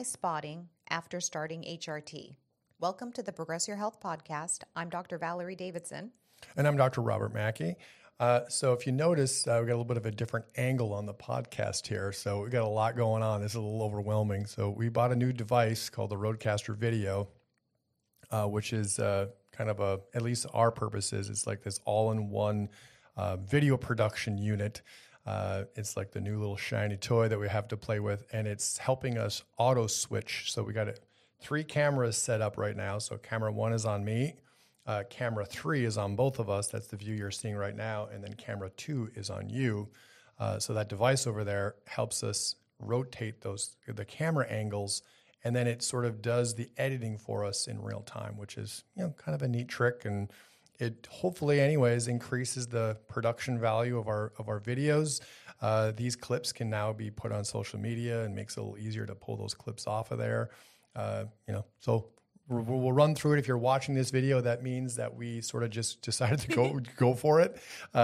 recognize spotting after starting HRT? Welcome to the Progress Your Health podcast. I'm Dr. Valerie Davidson. And I'm Dr. Robert Mackey. So if you notice, we got a little bit of a different angle on the podcast here. So we got a lot going on. This is a little overwhelming. So we bought a new device called the Rodecaster Video, which is kind of at least our purposes, it's like this all-in-one video production unit. It's like the new little shiny toy that we have to play with, and it's helping us auto switch. So we got 3 cameras set up right now. So camera 1 is on me. Camera 3 is on both of us. That's the view you're seeing right now. And then camera 2 is on you. So that device over there helps us rotate the camera angles, and then it sort of does the editing for us in real time, which is, kind of a neat trick. And it hopefully anyways increases the production value of our videos. These clips can now be put on social media and makes it a little easier to pull those clips off of there. So we'll run through it. If you're watching this video, that means that we sort of just decided to go for it.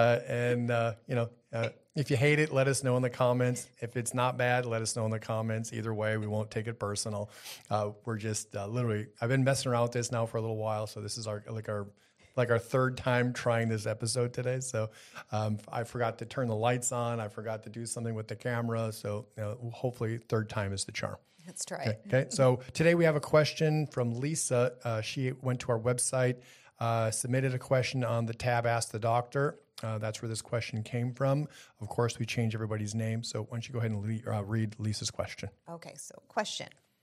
If you hate it, let us know in the comments. If it's not bad, let us know in the comments. Either way, we won't take it personal. We're just literally, I've been messing around with this now for a little while. So this is our third time trying this episode today. So I forgot to turn the lights on. I forgot to do something with the camera. So hopefully third time is the charm. That's right. Okay. So today we have a question from Lisa. She went to our website, submitted a question on the tab Ask the Doctor. That's where this question came from. Of course, we change everybody's name. So why don't you go ahead and read Lisa's question. Okay. So question.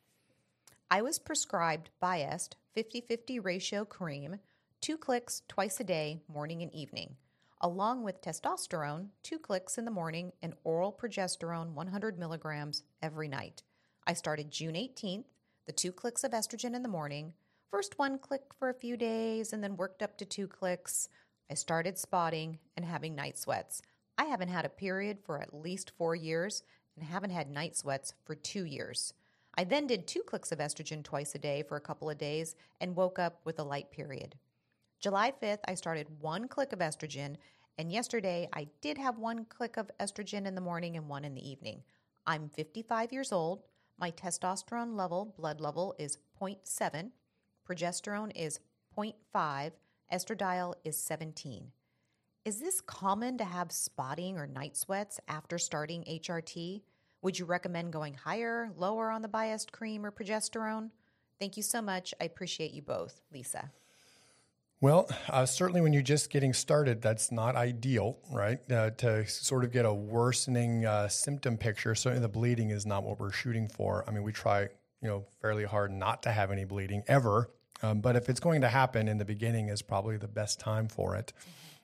I was prescribed Biest 50-50 ratio cream, 2 clicks twice a day, morning and evening, along with testosterone, 2 clicks in the morning, and oral progesterone, 100 milligrams every night. I started June 18th, the 2 clicks of estrogen in the morning, first 1 click for a few days, and then worked up to 2 clicks. I started spotting and having night sweats. I haven't had a period for at least 4 years and haven't had night sweats for 2 years. I then did 2 clicks of estrogen twice a day for a couple of days and woke up with a light period. July 5th, I started 1 click of estrogen, and yesterday I did have 1 click of estrogen in the morning and 1 in the evening. I'm 55 years old. My testosterone blood level is 0.7, progesterone is 0.5, estradiol is 17. Is this common to have spotting or night sweats after starting HRT? Would you recommend going higher, lower on the Biest cream or progesterone? Thank you so much. I appreciate you both. Lisa. Well, certainly when you're just getting started, that's not ideal, right? To sort of get a worsening symptom picture, certainly the bleeding is not what we're shooting for. I mean, we try, fairly hard not to have any bleeding ever. But if it's going to happen in the beginning is probably the best time for it.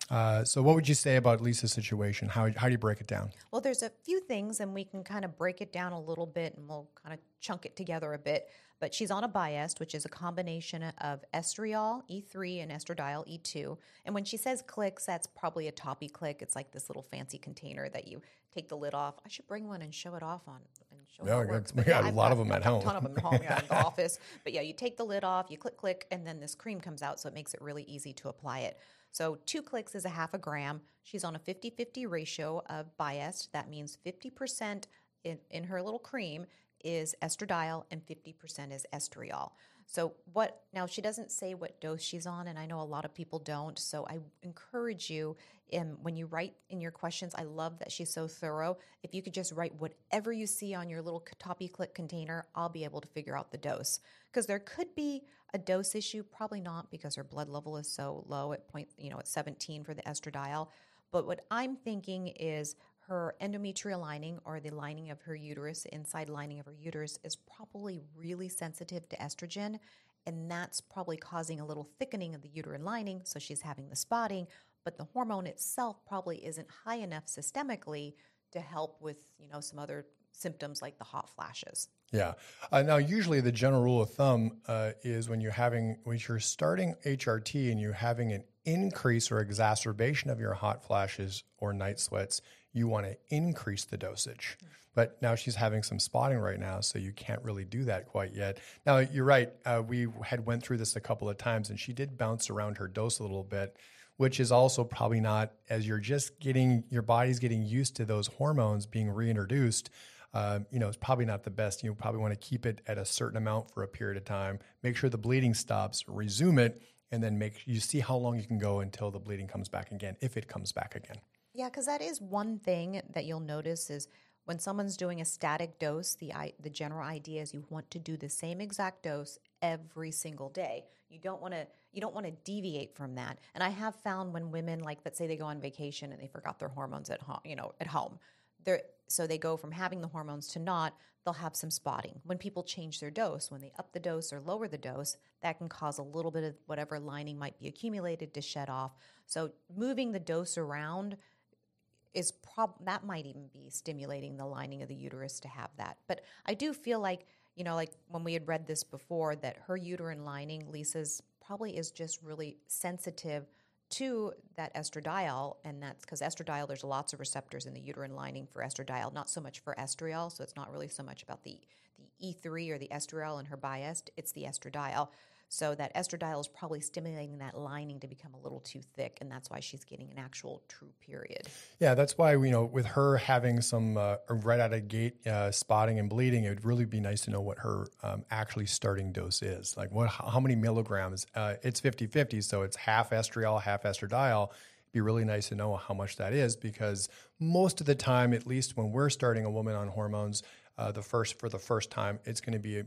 So what would you say about Lisa's situation? How do you break it down? Well, there's a few things, and we can kind of break it down a little bit, and we'll kind of chunk it together a bit. But she's on a Biest, which is a combination of estriol, E3, and estradiol, E2. And when she says clicks, that's probably a toppy click. It's like this little fancy container that you take the lid off. I should bring one and show it off on. We got a lot of them at home. A ton of them at home, in the office. But yeah, you take the lid off, you click, and then this cream comes out, so it makes it really easy to apply it. So 2 clicks is a half a gram. She's on a 50-50 ratio of Biest. That means 50% in her little cream is estradiol and 50% is estriol. So now she doesn't say what dose she's on, and I know a lot of people don't. So I encourage you, when you write in your questions, I love that she's so thorough. If you could just write whatever you see on your little toppy click container, I'll be able to figure out the dose. Because there could be a dose issue, probably not, because her blood level is so low at at 17 for the estradiol. But what I'm thinking is her endometrial lining, or the lining of her uterus, the inside lining of her uterus, is probably really sensitive to estrogen, and that's probably causing a little thickening of the uterine lining, so she's having the spotting, but the hormone itself probably isn't high enough systemically to help with, some other symptoms like the hot flashes. Yeah. Now, usually the general rule of thumb is when you're starting HRT and you're having an increase or exacerbation of your hot flashes or night sweats, you want to increase the dosage. But now she's having some spotting right now, so you can't really do that quite yet. Now, you're right. We had went through this a couple of times, and she did bounce around her dose a little bit, which is also probably not, as you're just your body's getting used to those hormones being reintroduced. it's probably not the best. You probably want to keep it at a certain amount for a period of time, make sure the bleeding stops, resume it, and then you see how long you can go until the bleeding comes back again, if it comes back again. Yeah, because that is one thing that you'll notice is when someone's doing a static dose, the general idea is you want to do the same exact dose every single day. You don't want to deviate from that. And I have found when women, like, let's say they go on vacation and they forgot their hormones at home, so they go from having the hormones to not, they'll have some spotting. When people change their dose, when they up the dose or lower the dose, that can cause a little bit of whatever lining might be accumulated to shed off. So moving the dose around that might even be stimulating the lining of the uterus to have that. But I do feel like, like when we had read this before, that her uterine lining, Lisa's, probably is just really sensitive to that estradiol, and that's because estradiol, there's lots of receptors in the uterine lining for estradiol, not so much for estriol, so it's not really so much about the E3 or the estriol in her biest, it's the estradiol. So that estradiol is probably stimulating that lining to become a little too thick, and that's why she's getting an actual true period. Yeah, that's why, with her having some right out of gate spotting and bleeding, it would really be nice to know what her actually starting dose is. Like how many milligrams? It's 50-50, so it's half estriol, half estradiol. It'd be really nice to know how much that is, because most of the time, at least when we're starting a woman on hormones, for the first time, it's going to be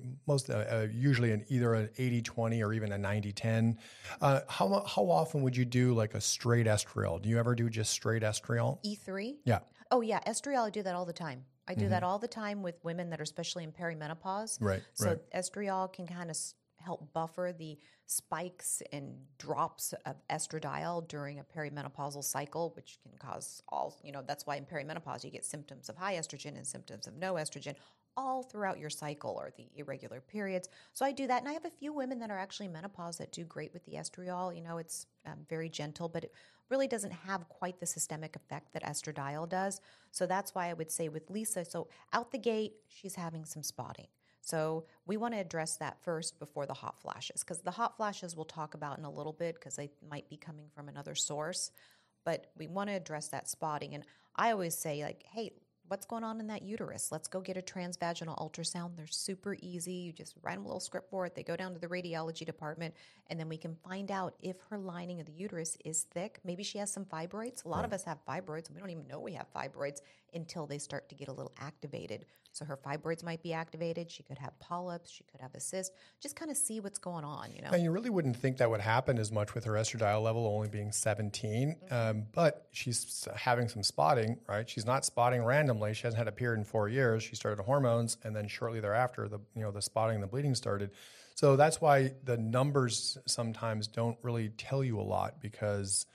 usually either an 80-20 or even a 90-10. How often would you do like a straight estriol? Do you ever do just straight estriol? E3? Yeah. Oh, yeah. Estriol, I do that all the time. I do that all the time with women that are especially in perimenopause. Right. So estriol can kind of help buffer the spikes and drops of estradiol during a perimenopausal cycle, which can cause that's why in perimenopause you get symptoms of high estrogen and symptoms of no estrogen all throughout your cycle or the irregular periods. So I do that. And I have a few women that are actually menopause that do great with the estriol. It's very gentle, but it really doesn't have quite the systemic effect that estradiol does. So that's why I would say with Lisa, so out the gate, she's having some spotting. So we want to address that first before the hot flashes, because the hot flashes we'll talk about in a little bit because they might be coming from another source. But we want to address that spotting. And I always say, like, hey, what's going on in that uterus? Let's go get a transvaginal ultrasound. They're super easy. You just write them a little script for it. They go down to the radiology department, and then we can find out if her lining of the uterus is thick. Maybe she has some fibroids. A lot of us have fibroids, and we don't even know we have fibroids until they start to get a little activated. So her fibroids might be activated. She could have polyps. She could have a cyst. Just kind of see what's going on, And you really wouldn't think that would happen as much with her estradiol level only being 17, but she's having some spotting, right? She's not spotting randomly. She hasn't had a period in 4 years. She started hormones, and then shortly thereafter, the spotting and the bleeding started. So that's why the numbers sometimes don't really tell you a lot, because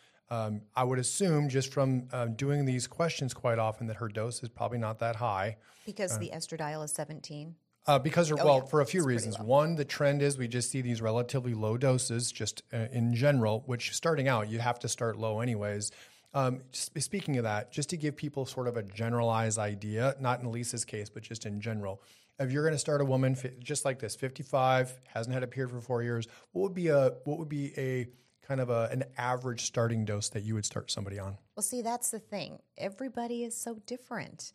I would assume just from doing these questions quite often that her dose is probably not that high. Because the estradiol is 17? For a few reasons. One, the trend is we just see these relatively low doses just in general, which starting out, you have to start low anyways. Speaking of that, just to give people sort of a generalized idea, not in Lisa's case, but just in general, if you're going to start a woman just like this, 55, hasn't had a period for 4 years, what would be a kind of an average starting dose that you would start somebody on? Well, see, that's the thing. Everybody is so different.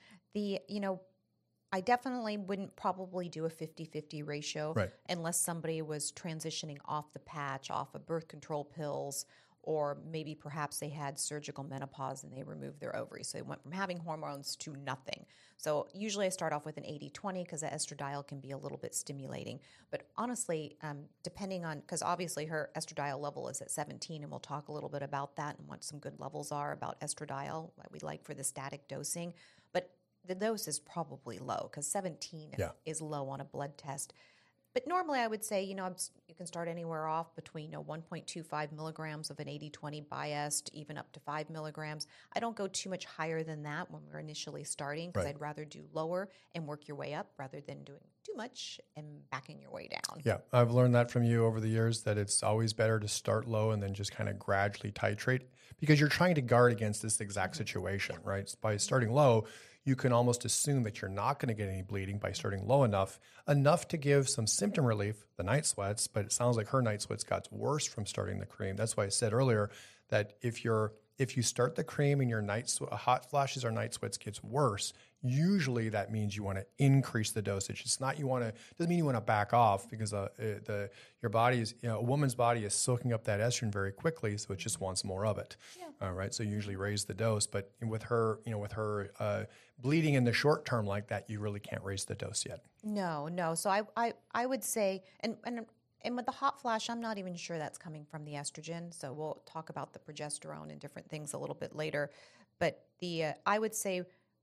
I definitely wouldn't probably do a 50-50 ratio unless somebody was transitioning off the patch, off of birth control pills, or maybe perhaps they had surgical menopause and they removed their ovaries. So they went from having hormones to nothing. So usually I start off with an 80-20 because the estradiol can be a little bit stimulating. But honestly, depending on, because obviously her estradiol level is at 17, and we'll talk a little bit about that and what some good levels are about estradiol, what we like for the static dosing. But the dose is probably low because 17 is low on a blood test. But normally I would say, you can start anywhere off between 1.25 milligrams of an 80-20 biased, even up to 5 milligrams. I don't go too much higher than that when we're initially starting because I'd rather do lower and work your way up rather than doing too much and backing your way down. Yeah, I've learned that from you over the years, that it's always better to start low and then just kind of gradually titrate, because you're trying to guard against this exact situation, right? By starting low, you can almost assume that you're not going to get any bleeding by starting low enough to give some symptom relief, the night sweats, but it sounds like her night sweats got worse from starting the cream. That's why I said earlier that if you start the cream and your hot flashes or night sweats gets worse, usually that means you want to increase the dosage. It's not doesn't mean you want to back off, because your body is, a woman's body is soaking up that estrogen very quickly, so it just wants more of it. Yeah. All right, so you usually raise the dose, but with her bleeding in the short term like that, you really can't raise the dose yet. No. So I would say, and with the hot flash, I'm not even sure that's coming from the estrogen. So we'll talk about the progesterone and different things a little bit later. But I would say,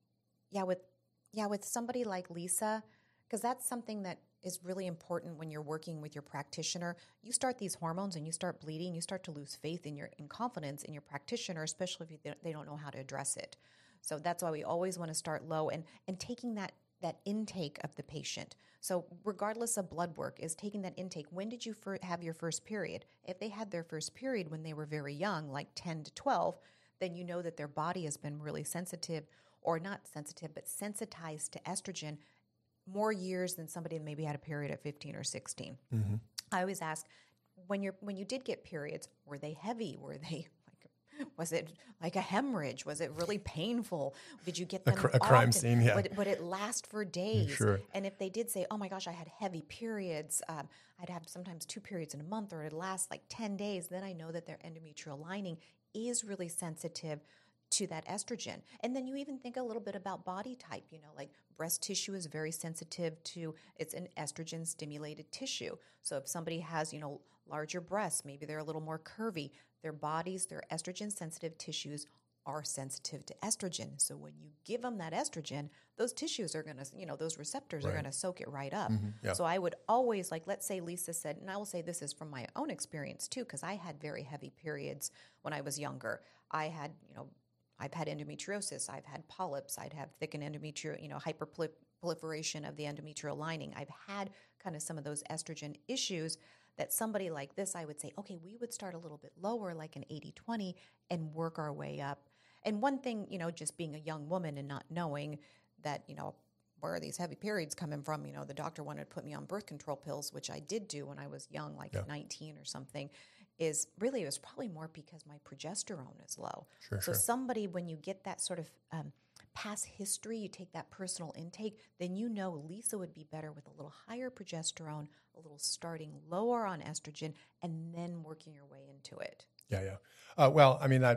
with somebody like Lisa, because that's something that is really important when you're working with your practitioner. You start these hormones and you start bleeding, you start to lose faith in confidence in your practitioner, especially if they don't know how to address it. So that's why we always want to start low and taking that intake of the patient. So regardless of blood work, is taking that intake. When did you have your first period? If they had their first period when they were very young, like 10 to 12, then you know that their body has been really sensitive, or not sensitive, but sensitized to estrogen more years than somebody that maybe had a period at 15 or 16. Mm-hmm. I always ask, when you did get periods, were they heavy? Were they was it like a hemorrhage? Was it really painful? Did you get them a crime scene? Yeah. Would it last for days? Sure. And if they did say, oh my gosh, I had heavy periods, I'd have sometimes 2 periods in a month, or it'd last like 10 days, then I know that their endometrial lining is really sensitive to that estrogen. And then you even think a little bit about body type, like breast tissue is very sensitive to, it's an estrogen stimulated tissue. So if somebody has, larger breasts, maybe they're a little more curvy, their bodies, their estrogen sensitive tissues are sensitive to estrogen. So when you give them that estrogen, those tissues are going to, those receptors are going to soak it right up. Mm-hmm. Yeah. So I would always, let's say Lisa said, and I will say this is from my own experience too, because I had very heavy periods when I was younger. I've had endometriosis, I've had polyps, I'd have thickened endometrial, hyperproliferation of the endometrial lining. I've had kind of some of those estrogen issues that somebody like this, I would say, okay, we would start a little bit lower, like an 80-20, and work our way up. And one thing, just being a young woman and not knowing that, where are these heavy periods coming from? The doctor wanted to put me on birth control pills, which I did do when I was young, 19 or something. It was probably more because my progesterone is low. Sure. Somebody, when you get that sort of past history, you take that personal intake, then Lisa would be better with a little higher progesterone, a little starting lower on estrogen, and then working your way into it. Yeah. Well,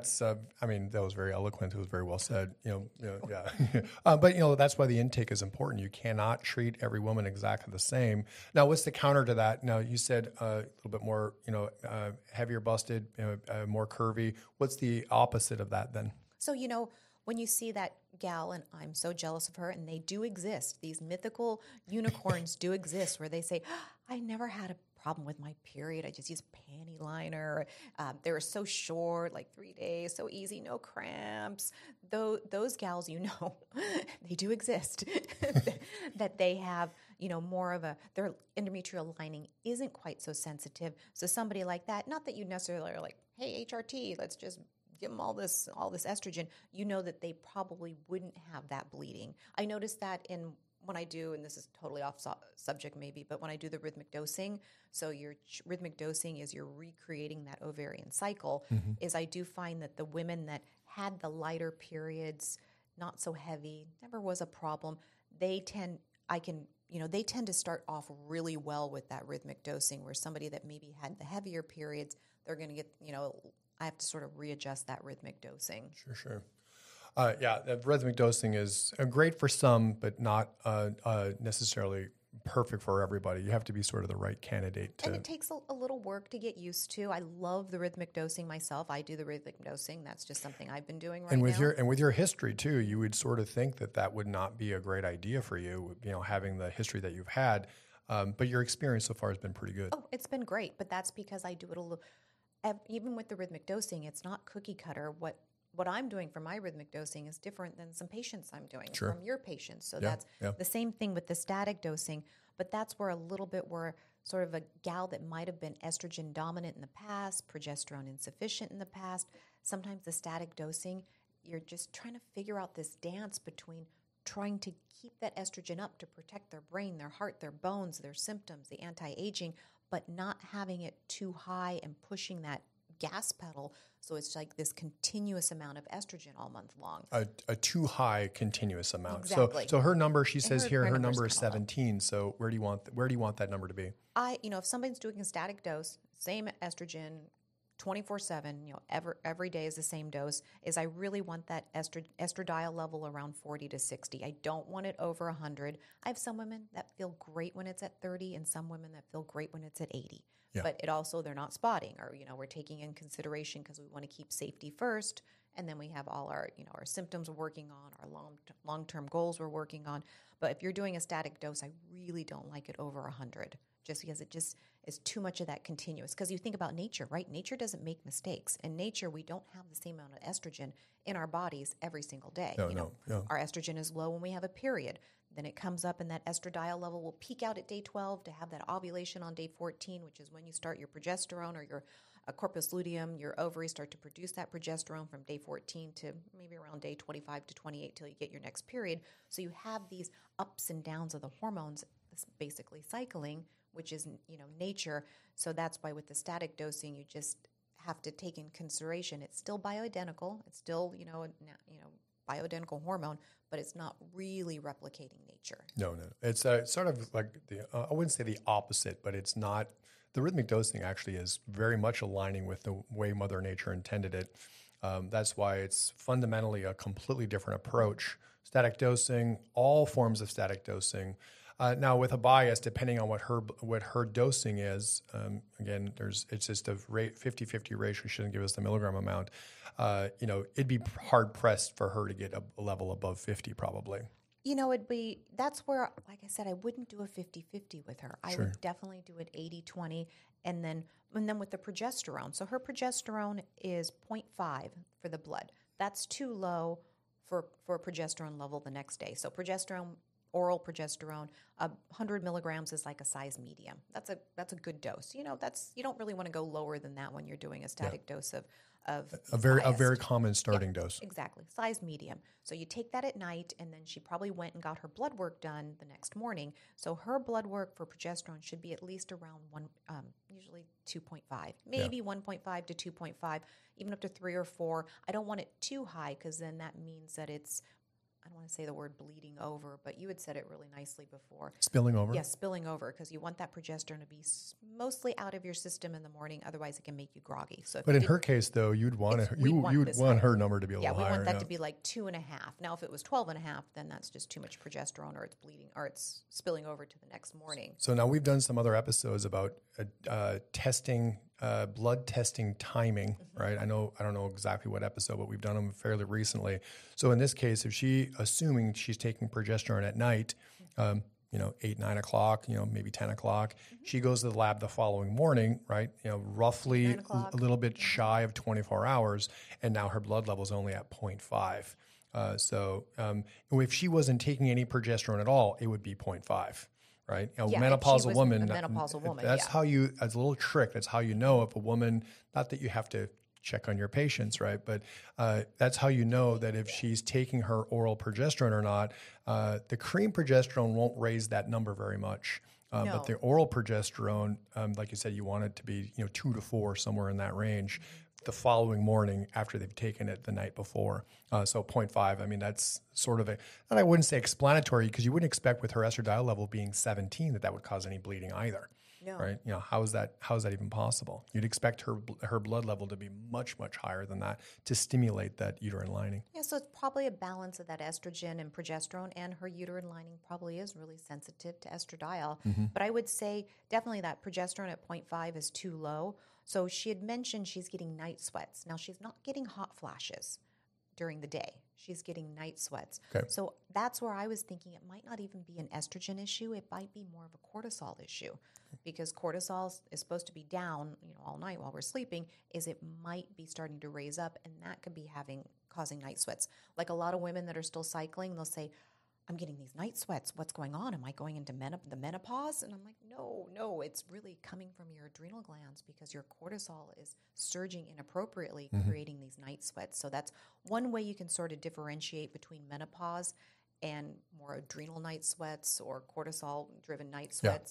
that was very eloquent. It was very well said. Yeah. But that's why the intake is important. You cannot treat every woman exactly the same. Now, what's the counter to that? Now, you said a little bit more, heavier busted, more curvy. What's the opposite of that then? So, when you see that gal, and I'm so jealous of her, and they do exist, these mythical unicorns do exist, where they say, I never had a problem with my period. I just use panty liner. They were so short, like 3 days, so easy, no cramps. Those gals, they do exist, that they have, more of their endometrial lining isn't quite so sensitive. So somebody like that, not that you necessarily are like, hey, HRT, let's just give them all this estrogen, that they probably wouldn't have that bleeding. I noticed that when I do, and this is totally off subject maybe, but when I do the rhythmic dosing, so your rhythmic dosing is you're recreating that ovarian cycle, is I do find that the women that had the lighter periods, not so heavy, never was a problem, they tend to start off really well with that rhythmic dosing, where somebody that maybe had the heavier periods, they're going to get, I have to sort of readjust that rhythmic dosing. Sure. The rhythmic dosing is great for some, but not necessarily perfect for everybody. You have to be sort of the right candidate. And it takes a little work to get used to. I love the rhythmic dosing myself. I do the rhythmic dosing. That's just something I've been doing now. With your history too, you would sort of think that would not be a great idea for you, having the history that you've had. But your experience so far has been pretty good. Oh, it's been great. But that's because I do it a little. Even with the rhythmic dosing, it's not cookie cutter. What I'm doing for my rhythmic dosing is different than some patients I'm doing from your patients. So that's the same thing with the static dosing, but that's where a little bit where sort of a gal that might have been estrogen dominant in the past, progesterone insufficient in the past, sometimes the static dosing, you're just trying to figure out this dance between trying to keep that estrogen up to protect their brain, their heart, their bones, their symptoms, the anti-aging, but not having it too high and pushing that gas pedal. So it's like this continuous amount of estrogen all month long. A too high continuous amount. Exactly. So her number, she And says here, her number is number's kinda low. 17. So where do you want that number to be? If somebody's doing a static dose, same estrogen, 24/7, every day is the same dose, is I really want that estradiol level around 40 to 60. I don't want it over 100. I have some women that feel great when it's at 30 and some women that feel great when it's at 80. Yeah. But it also, they're not spotting, or, we're taking in consideration because we want to keep safety first. And then we have all our, our symptoms we're working on, our long-term goals we're working on. But if you're doing a static dose, I really don't like it over 100, just because it just is too much of that continuous. Because you think about nature, right? Nature doesn't make mistakes. In nature, we don't have the same amount of estrogen in our bodies every single day. No. Our estrogen is low when we have a period. Then it comes up and that estradiol level will peak out at day 12 to have that ovulation on day 14, which is when you start your progesterone or your corpus luteum. Your ovaries start to produce that progesterone from day 14 to maybe around day 25 to 28 till you get your next period. So you have these ups and downs of the hormones basically cycling, which is, nature. So that's why with the static dosing, you just have to take in consideration it's still bioidentical. It's still, bioidentical hormone, but it's not really replicating nature. No. It's sort of like I wouldn't say the opposite, but it's not. The rhythmic dosing actually is very much aligning with the way Mother Nature intended it. That's why it's fundamentally a completely different approach. Static dosing, all forms of static dosing. Now, with a bias, depending on what her dosing is, again, it's just a 50-50 ratio. She doesn't give us the milligram amount. It'd be hard pressed for her to get a level above 50, probably. That's where, like I said, I wouldn't do a 50-50 with her. I would definitely do it 80-20. And then with the progesterone. So her progesterone is 0.5 for the blood. That's too low for a progesterone level the next day. So oral progesterone, 100 milligrams is like a size medium. That's a good dose. You don't really want to go lower than that when you're doing a static dose of a very common starting dose. Exactly, size medium. So you take that at night, and then she probably went and got her blood work done the next morning. So her blood work for progesterone should be at least around usually 2.5, maybe 1.5 to 2.5, even up to 3 or 4. I don't want it too high because then that means that it's, I don't want to say the word bleeding over, but you had said it really nicely before. Spilling over? Yes, spilling over, because you want that progesterone to be mostly out of your system in the morning. Otherwise, it can make you groggy. So, but in her case, though, you'd want her number to be a little higher. Yeah, we want that to be like 2.5. Now, if it was 12.5, then that's just too much progesterone, or it's bleeding, or it's spilling over to the next morning. So now we've done some other episodes about testing, blood testing timing, right? I don't know exactly what episode, but we've done them fairly recently. So in this case, if assuming she's taking progesterone at night, 8, 9 o'clock, maybe 10 o'clock, she goes to the lab the following morning, right? Roughly a little bit shy of 24 hours, and now her blood level is only at 0.5. So if she wasn't taking any progesterone at all, it would be 0.5. Right, menopausal woman. That's how you. As a little trick. That's how you know if a woman. Not that you have to check on your patients, right? But that's how you know that if she's taking her oral progesterone or not. The cream progesterone won't raise that number very much. No. But the oral progesterone, like you said, you want it to be 2 to 4, somewhere in that range. The following morning after they've taken it the night before. So 0.5, I mean, that's sort of and I wouldn't say explanatory, because you wouldn't expect with her estradiol level being 17 that would cause any bleeding either. No. Right? How is that even possible? You'd expect her blood level to be much, much higher than that to stimulate that uterine lining. Yeah, so it's probably a balance of that estrogen and progesterone, and her uterine lining probably is really sensitive to estradiol. Mm-hmm. But I would say definitely that progesterone at 0.5 is too low. So she had mentioned she's getting night sweats. Now, she's not getting hot flashes during the day. She's getting night sweats. Okay. So that's where I was thinking it might not even be an estrogen issue. It might be more of a cortisol issue, because cortisol is supposed to be down, all night while we're sleeping. It might be starting to raise up, and that could be causing night sweats. Like a lot of women that are still cycling, they'll say, I'm getting these night sweats. What's going on? Am I going into the menopause? And I'm like, no, it's really coming from your adrenal glands, because your cortisol is surging inappropriately, creating these night sweats. So that's one way you can sort of differentiate between menopause and more adrenal night sweats or cortisol-driven night sweats.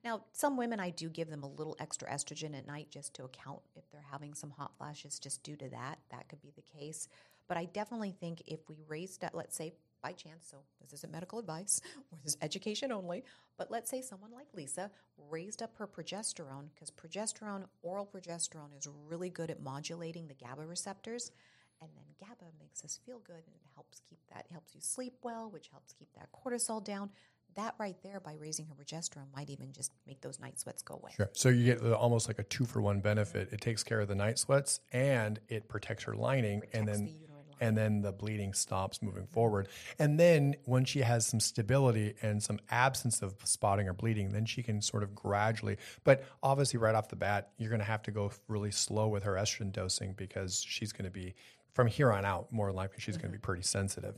Now, some women, I do give them a little extra estrogen at night just to account if they're having some hot flashes just due to that. That could be the case. But I definitely think if we raised, let's say by chance, so this isn't medical advice or this is education only, but let's say someone like Lisa raised up her progesterone, because progesterone, oral progesterone, is really good at modulating the GABA receptors. And then GABA makes us feel good, and it helps you sleep well, which helps keep that cortisol down. That right there, by raising her progesterone, might even just make those night sweats go away. Sure. So you get almost like a 2-for-1 benefit. It takes care of the night sweats and it protects her lining, and then the bleeding stops moving forward. And then when she has some stability and some absence of spotting or bleeding, then she can sort of gradually, but obviously right off the bat, you're going to have to go really slow with her estrogen dosing, because she's going to be, from here on out, more likely she's going to be pretty sensitive.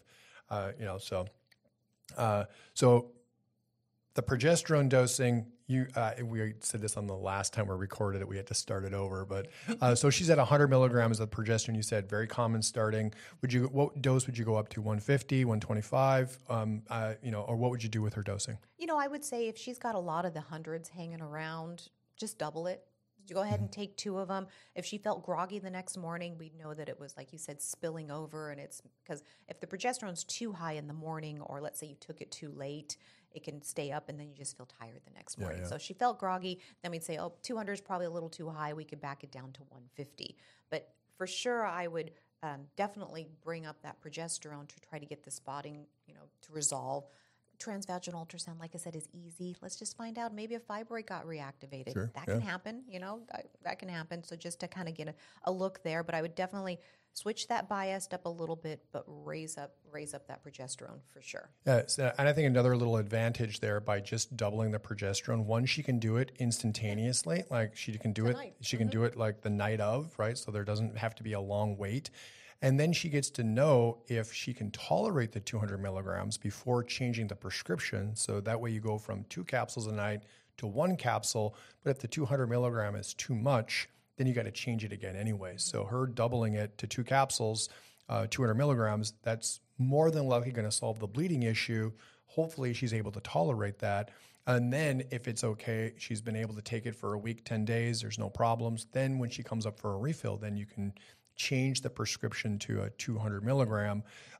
So the progesterone dosing, we said this on the last time we recorded it. We had to start it over, but so she's at 100 milligrams of progesterone. You said very common starting. What dose would you go up to? 150, 125, or what would you do with her dosing? I would say if she's got a lot of the hundreds hanging around, just double it. You go ahead and take 2 of them. If she felt groggy the next morning, we'd know that it was, like you said, spilling over. And it's because if the progesterone's too high in the morning, or let's say you took it too late, it can stay up and then you just feel tired the next morning. So if she felt groggy, then we'd say, 200 is probably a little too high. We could back it down to 150. But for sure, I would definitely bring up that progesterone to try to get the spotting, to resolve. Transvaginal ultrasound, like I said, is easy. Let's just find out maybe a fibroid got reactivated. Sure, that can happen, that can happen. So just to kind of get a look there, but I would definitely switch that biased up a little bit, but raise up that progesterone for sure. Yeah, and I think another little advantage there by just doubling the progesterone, one, she can do it instantaneously. Like she can do it, she can do it like the night of, right? So there doesn't have to be a long wait. And then she gets to know if she can tolerate the 200 milligrams before changing the prescription. So that way you go from 2 capsules a night to 1 capsule. But if the 200 milligram is too much, then you got to change it again anyway. So her doubling it to 2 capsules, 200 milligrams, that's more than likely going to solve the bleeding issue. Hopefully she's able to tolerate that. And then if it's okay, she's been able to take it for a week, 10 days, there's no problems. Then when she comes up for a refill, then you can change the prescription to a 200 milligram.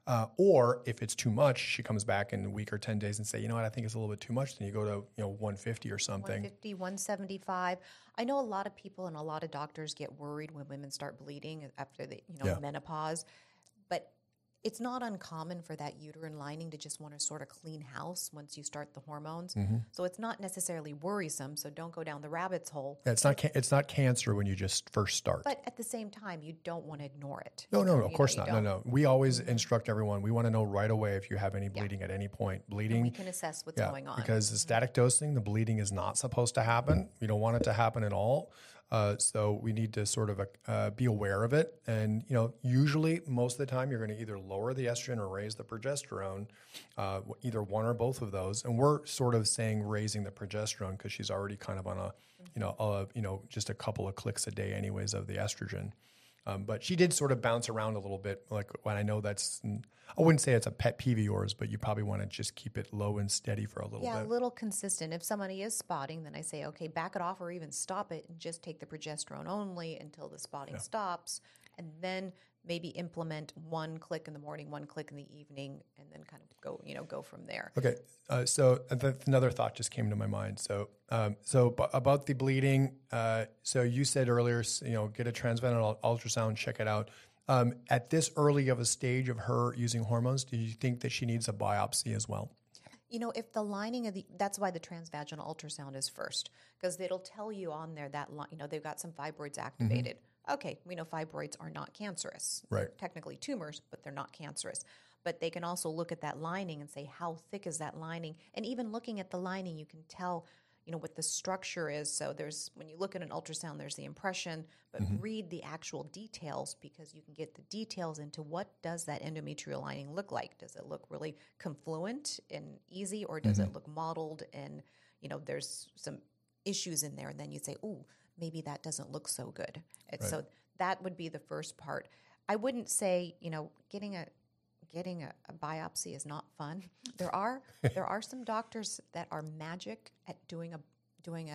Or if it's too much, she comes back in a week or 10 days and say, I think it's a little bit too much. Then you go to 150 or something. 150, 175. I know a lot of people and a lot of doctors get worried when women start bleeding after the menopause, but it's not uncommon for that uterine lining to just want to sort of clean house once you start the hormones. So it's not necessarily worrisome. So don't go down the rabbit's hole. Yeah, it's not cancer when you just first start. But at the same time, you don't want to ignore it. No, of course not. No. We always instruct everyone. We want to know right away if you have any bleeding at any point. Bleeding. And we can assess what's going on. Because the static dosing, the bleeding is not supposed to happen. We don't want it to happen at all. So we need to sort of be aware of it. And, usually most of the time you're going to either lower the estrogen or raise the progesterone, either one or both of those. And we're sort of saying raising the progesterone because she's already kind of on just a couple of clicks a day anyways of the estrogen. But she did sort of bounce around a little bit. Like when I know I wouldn't say it's a pet peeve of yours, but you probably want to just keep it low and steady for a little bit. Yeah, a little consistent. If somebody is spotting, then I say, okay, back it off or even stop it and just take the progesterone only until the spotting stops. And then maybe implement 1 click in the morning, 1 click in the evening, and then kind of go from there. Okay. So another thought just came to my mind. So about the bleeding, so you said earlier, get a transvaginal ultrasound, check it out. At this early of a stage of her using hormones, do you think that she needs a biopsy as well? If the lining that's why the transvaginal ultrasound is first, because it'll tell you on there that, they've got some fibroids activated. Okay, we know fibroids are not cancerous. Right. They're technically tumors, but they're not cancerous. But they can also look at that lining and say, how thick is that lining? And even looking at the lining, you can tell, what the structure is. So when you look at an ultrasound, there's the impression, but read the actual details because you can get the details into what does that endometrial lining look like. Does it look really confluent and easy, or does it look mottled and, there's some issues in there? And then you'd say, ooh, maybe that doesn't look so good. Right. So that would be the first part. I wouldn't say, getting a biopsy is not fun. There are some doctors that are magic at doing doing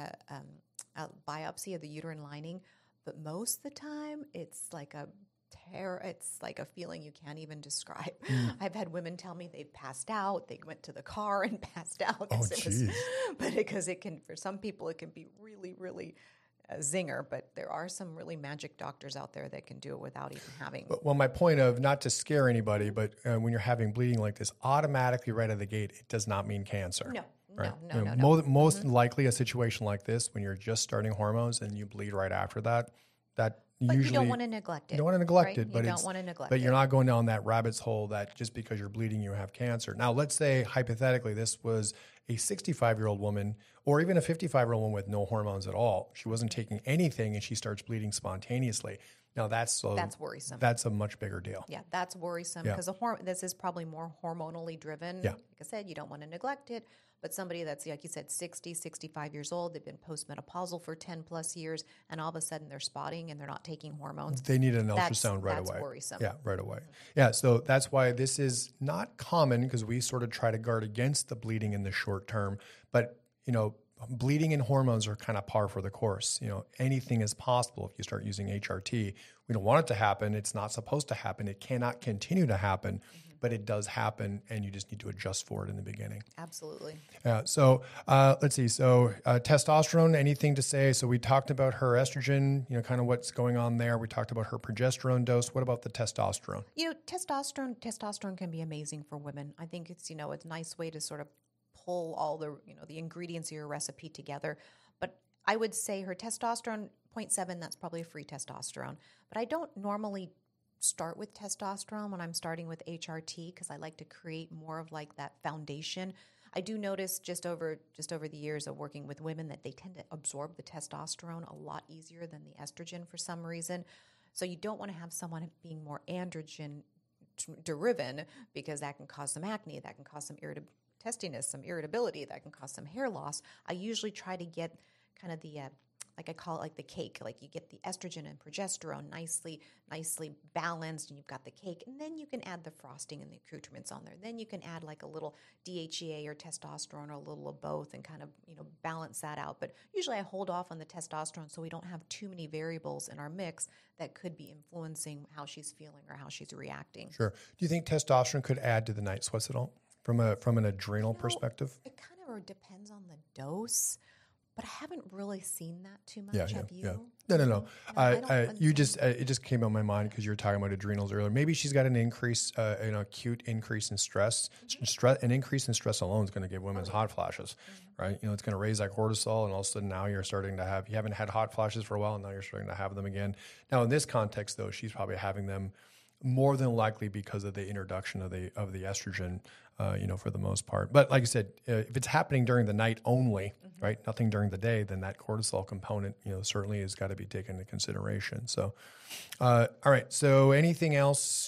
a biopsy of the uterine lining, but most of the time it's like a terror. It's like a feeling you can't even describe. I've had women tell me they've passed out. They went to the car and passed out. Oh, jeez. But because it can, for some people, it can be really, really a zinger. But there are some really magic doctors out there that can do it without even having. Well, my point of not to scare anybody, but when you're having bleeding like this, automatically right out of the gate, it does not mean cancer. No. Right? No. Most likely a situation like this, when you're just starting hormones and you bleed right after that But usually you don't want to neglect it. You don't want to neglect right? it, but you don't want to neglect but it. you're not going down that rabbit's hole that just because you're bleeding you have cancer. Now, let's say hypothetically this was a 65-year-old woman or even a 55-year-old woman with no hormones at all. She wasn't taking anything and she starts bleeding spontaneously. Now that's worrisome. That's a much bigger deal. Yeah, that's worrisome because this is probably more hormonally driven. Yeah. Like I said, you don't want to neglect it. But somebody that's, like you said, 60, 65 years old, they've been postmenopausal for 10 plus years, and all of a sudden they're spotting and they're not taking hormones. They need an ultrasound right away. That's worrisome. Yeah, right away. Yeah, so that's why this is not common because we sort of try to guard against the bleeding in the short term. But, bleeding and hormones are kind of par for the course. Anything is possible if you start using HRT. We don't want it to happen. It's not supposed to happen. It cannot continue to happen, but it does happen, and you just need to adjust for it in the beginning. Absolutely. Yeah. So let's see. So testosterone, anything to say? So we talked about her estrogen, kind of what's going on there. We talked about her progesterone dose. What about the testosterone? Testosterone can be amazing for women. I think it's, it's a nice way to sort of pull all the, the ingredients of your recipe together. But I would say her testosterone, 0.7, that's probably a free testosterone. But I don't normally start with testosterone when I'm starting with HRT because I like to create more of like that foundation. I do notice just over the years of working with women that they tend to absorb the testosterone a lot easier than the estrogen for some reason. So you don't want to have someone being more androgen driven because that can cause some acne, that can cause some testiness, some irritability, that can cause some hair loss. I usually try to get kind of the like I call it like the cake, like you get the estrogen and progesterone nicely balanced and you've got the cake, and then you can add the frosting and the accoutrements on there. Then you can add like a little DHEA or testosterone or a little of both and kind of, balance that out. But usually I hold off on the testosterone so we don't have too many variables in our mix that could be influencing how she's feeling or how she's reacting. Sure. Do you think testosterone could add to the night sweats at all from an adrenal perspective? It kind of depends on the dose. But I haven't really seen that too much. Yeah. Have you? No. It just came on my mind because you were talking about adrenals earlier. Maybe she's got an increase, an acute increase in stress. An increase in stress alone is going to give women hot flashes, right? It's going to raise that cortisol, and all of a sudden now you're starting to have. You haven't had hot flashes for a while, and now you're starting to have them again. Now in this context, though, she's probably having them more than likely because of the introduction of the estrogen, for the most part. But like I said, if it's happening during the night only, right, nothing during the day, then that cortisol component, certainly has got to be taken into consideration. So, all right. So anything else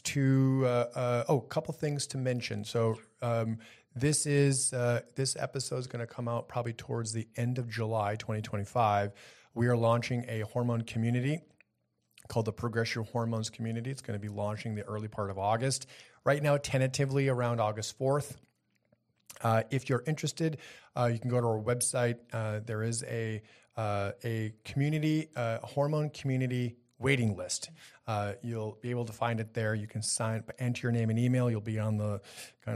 a couple things to mention. So this episode is going to come out probably towards the end of July, 2025. We are launching a hormone community called the Progress Your Hormones Community. It's going to be launching the early part of August. Right now, tentatively around August 4th. If you're interested, you can go to our website. There is a community, hormone community waiting list. You'll be able to find it there. You can enter your name and email. You'll be on the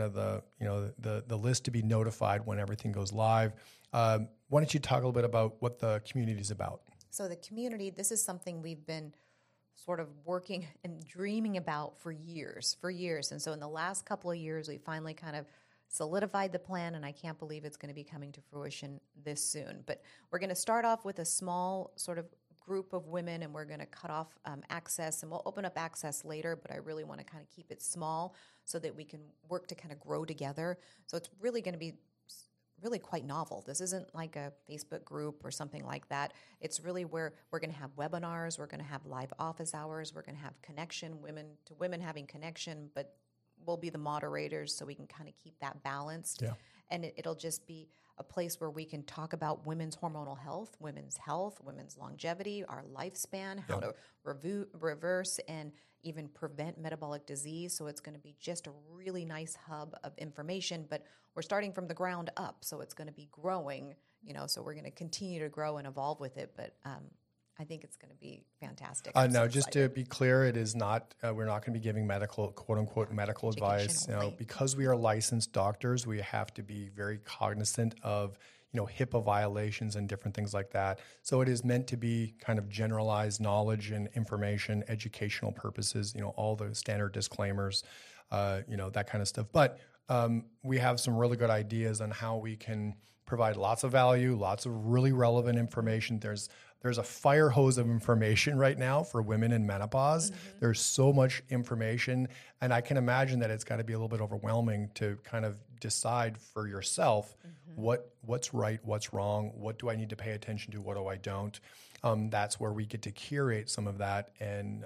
list to be notified when everything goes live. Why don't you talk a little bit about what the community is about? So the community, this is something we've been sort of working and dreaming about for years. And so in the last couple of years, we finally kind of solidified the plan, and I can't believe it's going to be coming to fruition this soon. But we're going to start off with a small sort of group of women, and we're going to cut off access, and we'll open up access later, but I really want to kind of keep it small so that we can work to kind of grow together. So it's really going to be really quite novel. This isn't like a Facebook group or something like that. It's really where we're going to have webinars, we're going to have live office hours, we're going to have connection, women to women having connection, but we'll be the moderators so we can kind of keep that balanced. Yeah. And it'll just be a place where we can talk about women's hormonal health, women's longevity, our lifespan, how to reverse and even prevent metabolic disease. So it's going to be just a really nice hub of information, but we're starting from the ground up. So it's going to be growing, so we're going to continue to grow and evolve with it. But I think it's going to be fantastic. I'm Now, so just excited. to be clear, it is not. We're not going to be giving medical, quote unquote, medical advice. only. Because we are licensed doctors, we have to be very cognizant of HIPAA violations and different things like that. So it is meant to be kind of generalized knowledge and information, educational purposes. All the standard disclaimers, that kind of stuff. But we have some really good ideas on how we can provide lots of value, lots of really relevant information. There's a fire hose of information right now for women in menopause. Mm-hmm. There's so much information, and I can imagine that it's got to be a little bit overwhelming to kind of decide for yourself what's right, what's wrong, what do I need to pay attention to, what do I don't. That's where we get to curate some of that and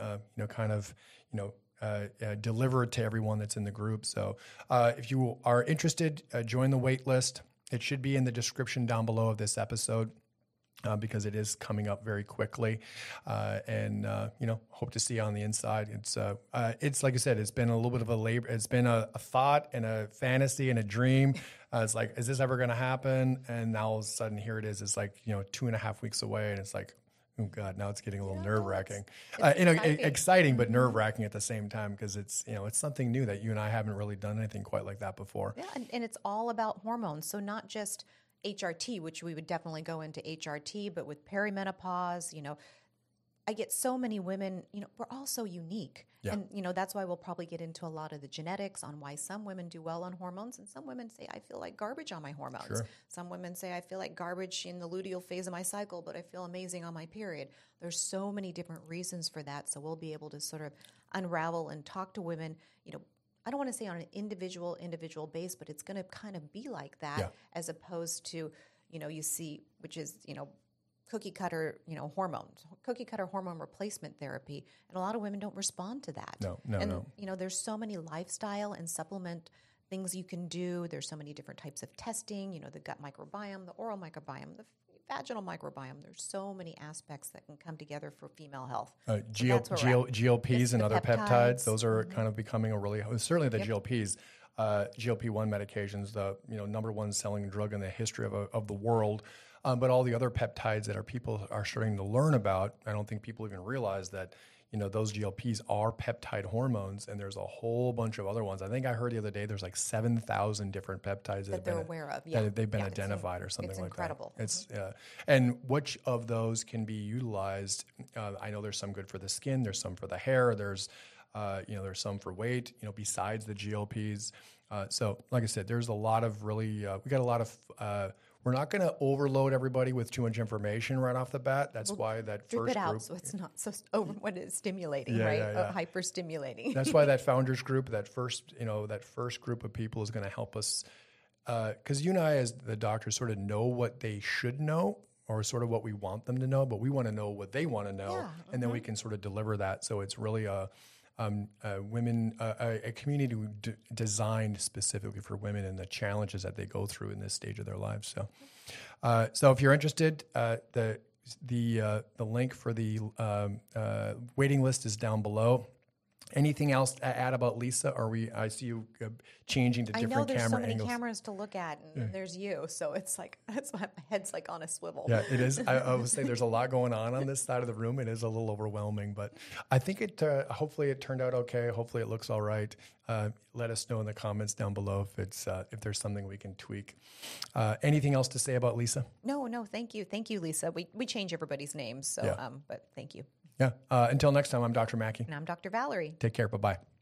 deliver it to everyone that's in the group. So if you are interested, join the wait list. It should be in the description down below of this episode. Because it is coming up very quickly, and hope to see you on the inside. It's like I said, it's been a little bit of a labor. It's been a thought and a fantasy and a dream. It's like, is this ever going to happen? And now all of a sudden, here it is. It's like 2.5 weeks away, and it's like, oh God, now it's getting a little nerve wracking. Exciting, but nerve wracking at the same time because it's it's something new that you and I haven't really done anything quite like that before. Yeah, and it's all about hormones. So not just HRT, which we would definitely go into HRT, but with perimenopause, I get so many women, we're all so unique. Yeah. And, that's why we'll probably get into a lot of the genetics on why some women do well on hormones and some women say, I feel like garbage on my hormones. Sure. Some women say, I feel like garbage in the luteal phase of my cycle, but I feel amazing on my period. There's so many different reasons for that. So we'll be able to sort of unravel and talk to women, I don't want to say on an individual base, but it's going to kind of be like that as opposed to, you see, which is, cookie cutter hormone replacement therapy. And a lot of women don't respond to that. No. There's so many lifestyle and supplement things you can do. There's so many different types of testing, the gut microbiome, the oral microbiome, the vaginal microbiome. There's so many aspects that can come together for female health. GLPs and other peptides, those are kind of becoming certainly the GLPs, GLP-1 medications, the number one selling drug in the history of the world. But all the other peptides that people are starting to learn about, I don't think people even realize that those GLPs are peptide hormones, and there's a whole bunch of other ones. I think I heard the other day there's like 7,000 different peptides that they're aware of. Yeah, they've been identified or something like incredible. that. It's incredible. And which of those can be utilized? I know there's some good for the skin. There's some for the hair. There's some for weight. Besides the GLPs. So, like I said, there's a lot of really. We got a lot of. We're not going to overload everybody with too much information right off the bat. That's why that drip first it out group, so it's not so what is stimulating, right? Hyper stimulating. That's why that founders group, that first group of people is going to help us, because you and I, as the doctors, sort of know what they should know, or sort of what we want them to know, but we want to know what they want to know, and then we can sort of deliver that. So it's really a community designed specifically for women and the challenges that they go through in this stage of their lives. So if you're interested, the link for the waiting list is down below. Anything else to add about Lisa? I see you changing to different camera angles. I know there's so many cameras to look at, and there's you, so it's like that's why my head's like on a swivel. Yeah, it is. I would say there's a lot going on this side of the room. It is a little overwhelming, but I think it. Hopefully, it turned out okay. Hopefully, it looks all right. Let us know in the comments down below if there's something we can tweak. Anything else to say about Lisa? No. Thank you, Lisa. We change everybody's names, so but thank you. Yeah. Until next time, I'm Dr. Mackey. And I'm Dr. Valerie. Take care. Bye-bye.